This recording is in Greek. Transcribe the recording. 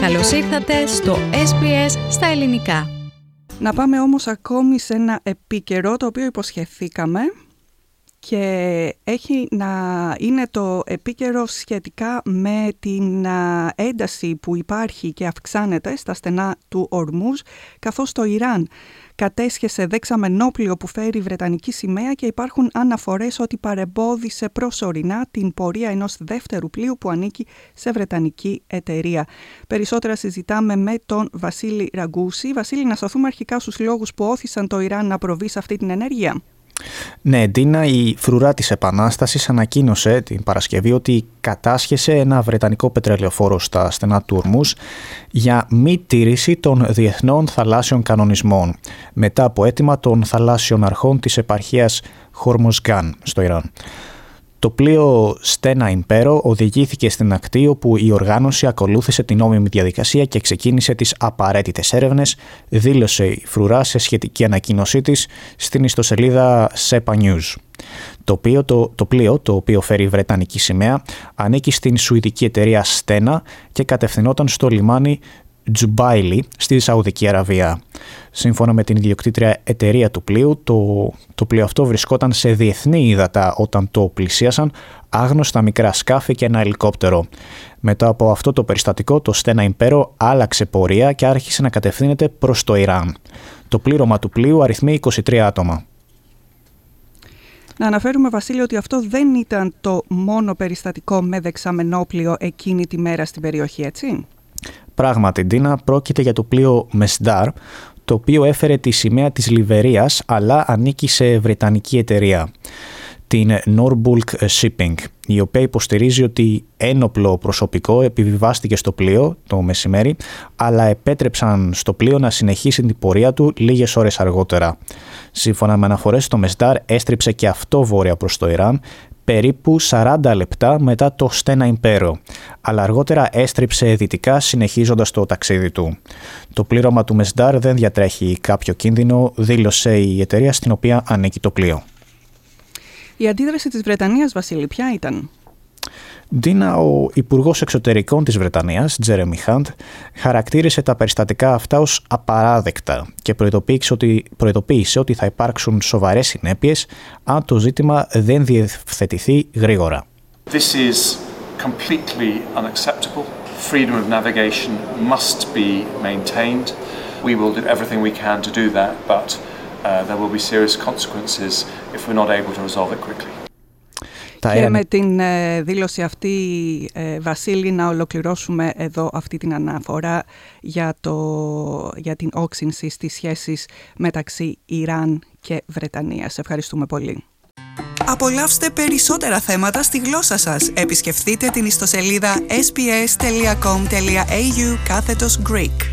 Καλώς ήρθατε στο SBS στα ελληνικά. Να πάμε όμως ακόμη σε ένα επίκαιρο το οποίο υποσχεθήκαμε και έχει να είναι το επίκαιρο σχετικά με την ένταση που υπάρχει και αυξάνεται στα στενά του Ορμούζ, καθώς το Ιράν κατέσχεσε δεξαμενόπλιο που φέρει βρετανική σημαία και υπάρχουν αναφορές ότι παρεμπόδισε προσωρινά την πορεία ενός δεύτερου πλοίου που ανήκει σε βρετανική εταιρεία. Περισσότερα συζητάμε με τον Βασίλη Ραγκούση. Βασίλη, να σταθούμε αρχικά στους λόγους που όθησαν το Ιράν να προβεί σε αυτή την ενέργεια. Ναι, Ντίνα, η φρουρά της Επανάστασης ανακοίνωσε την Παρασκευή ότι κατάσχεσε ένα βρετανικό πετρελαιοφόρο στα στενά του Ορμούζ για μη τήρηση των διεθνών θαλάσσιων κανονισμών, μετά από αίτημα των θαλάσσιων αρχών της επαρχίας Χορμοζγκάν στο Ιράν. Το πλοίο Stena Impero οδηγήθηκε στην ακτή, όπου η οργάνωση ακολούθησε την νόμιμη διαδικασία και ξεκίνησε τις απαραίτητες έρευνες, δήλωσε η φρουρά σε σχετική ανακοίνωσή της στην ιστοσελίδα SEPA News. Το πλοίο, το οποίο φέρει βρετανική σημαία, ανήκει στην σουηδική εταιρεία Stena και κατευθυνόταν στο λιμάνι Τζουμπάιλι στη Σαουδική Αραβία. Σύμφωνα με την ιδιοκτήτρια εταιρεία του πλοίου, το πλοίο αυτό βρισκόταν σε διεθνή ύδατα όταν το πλησίασαν άγνωστα μικρά σκάφη και ένα ελικόπτερο. Μετά από αυτό το περιστατικό, το Stena Impero άλλαξε πορεία και άρχισε να κατευθύνεται προς το Ιράν. Το πλήρωμα του πλοίου αριθμεί 23 άτομα. Να αναφέρουμε, Βασίλη, ότι αυτό δεν ήταν το μόνο περιστατικό με δεξαμενόπλιο εκείνη τη μέρα στην περιοχή, έτσι? Πράγματι, Ντίνα, πρόκειται για το πλοίο Mesdar, το οποίο έφερε τη σημαία της Λιβερίας, αλλά ανήκει σε βρετανική εταιρεία, την Norbulk Shipping, η οποία υποστηρίζει ότι ένοπλο προσωπικό επιβιβάστηκε στο πλοίο το μεσημέρι, αλλά επέτρεψαν στο πλοίο να συνεχίσει την πορεία του λίγες ώρες αργότερα. Σύμφωνα με αναφορές, το Mesdar έστριψε και αυτό βόρεια προς το Ιράν, περίπου 40 λεπτά μετά το Stena Impero, αλλά αργότερα έστριψε δυτικά συνεχίζοντας το ταξίδι του. Το πλήρωμα του Mesdar δεν διατρέχει κάποιο κίνδυνο, δήλωσε η εταιρεία στην οποία ανήκει το πλοίο. Η αντίδραση της Βρετανίας, Βασίλη, ποια ήταν? Ντίνα, ο Υπουργός Εξωτερικών της Βρετανίας, Τζέρεμι Χαντ, χαρακτήρισε τα περιστατικά αυτά ως απαράδεκτα και προειδοποίησε ότι θα υπάρξουν σοβαρές συνέπειες αν το ζήτημα δεν διευθετηθεί γρήγορα. This is completely unacceptable. Freedom of navigation must be maintained. We will do everything we can to do that, but there will be serious consequences if we're not able to resolve it quickly. Και με την δήλωση αυτή, Βασίλη, να ολοκληρώσουμε εδώ αυτή την αναφορά για την όξυνση στις σχέσεις μεταξύ Ιράν και Βρετανίας. Ευχαριστούμε πολύ. Απολαύστε περισσότερα θέματα στη γλώσσα σας. Επισκεφτείτε την ιστοσελίδα sbs.com.au/Greek.